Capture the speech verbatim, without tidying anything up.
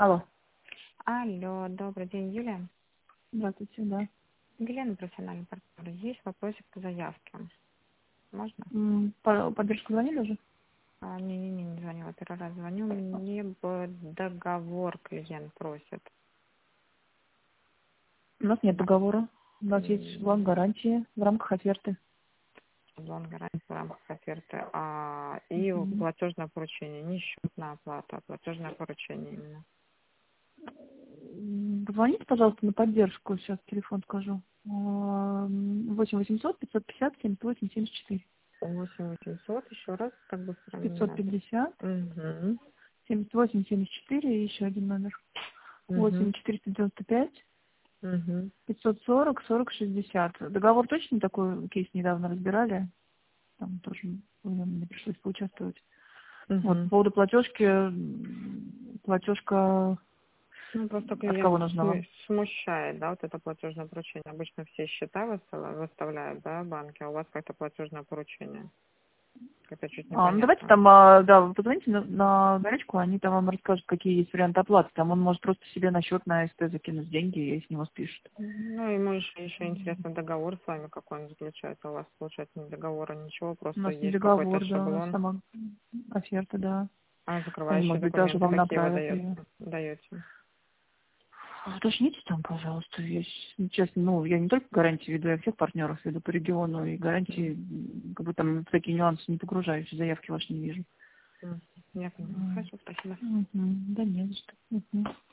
Алло. Алло, добрый день, Юлия. Здравствуйте, да. Елена, профессиональный партнер. Есть вопросик по заявке. Можно? М, по- Поддержку звонили уже? А, Не-не-не, не звонила, первый раз звоню. Мне бы договор клиент просит. У нас нет договора. У нас есть М, бланк гарантии в рамках оферты. Бланк гарантии в рамках оферты. А, и Мгм. платежное поручение. Не счет на оплату, а платежное поручение именно. М, Позвоните, пожалуйста, на поддержку. Сейчас телефон скажу. восемь восемьсот пятьсот пятьдесят семьдесят восемь семьдесят четыре. восемь восемьсот, еще раз, как быстро мне пятьсот надо. пятьдесят Угу. семьдесят восемь семьдесят четыре и еще один номер. восемь Угу. четыреста девяносто пять Угу. пятьсот сорок сорок шестьдесят. Договор точно такой кейс недавно разбирали. Там тоже мне пришлось поучаствовать. Вот, по Угу. поводу платежки, м, платежка Ну, просто от клиент кого нужна см- вам? смущает, да, вот это платежное поручение. Обычно все счета выстава- выставляют, да, банки, а у вас как-то платежное поручение. Это чуть А, ну давайте непонятно. там, а, да, вы позвоните на, на горячку, они там вам расскажут, какие есть варианты оплаты. Там он может просто себе на счет на СТ закинуть деньги, и с него спишет. Ну, и может еще интересно договор с вами, какой он заключается. У вас, получается, не договора, ничего, У просто нас не есть какой-то договор, да, у нас шаблон, сама оферта, да. а Они, закрывающие может быть, даже документы вам какие вы направят даете? ее. даете? Уточните там, пожалуйста. Я, с- честно, ну, я не только гарантии веду, я всех партнеров веду по региону, и гарантии, М, м, как бы там в такие нюансы не погружаюсь, заявки ваши не вижу. м, Я поняла. М. Хорошо, спасибо. Мгм. Да не за что. Мгм.